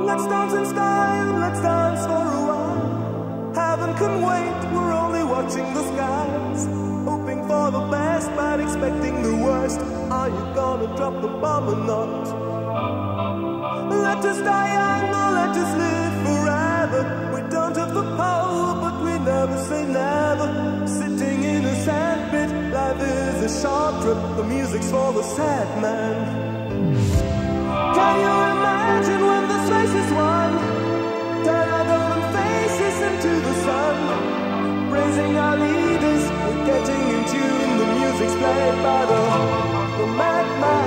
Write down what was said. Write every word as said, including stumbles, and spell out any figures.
Let's dance in style, let's dance for a while. Heaven can wait, we're only watching the skies. Hoping for the best, but expecting the worst. Are you gonna drop the bomb or not? Let us die young or let us live forever. We don't have the power, but we never say never. Sitting in a sandpit, life is a short trip. The music's for the sad man. Can you imagine when this race is won? Turn our golden faces into the sun. Praising our leaders, we're getting in tune. The music's played by the, the madman.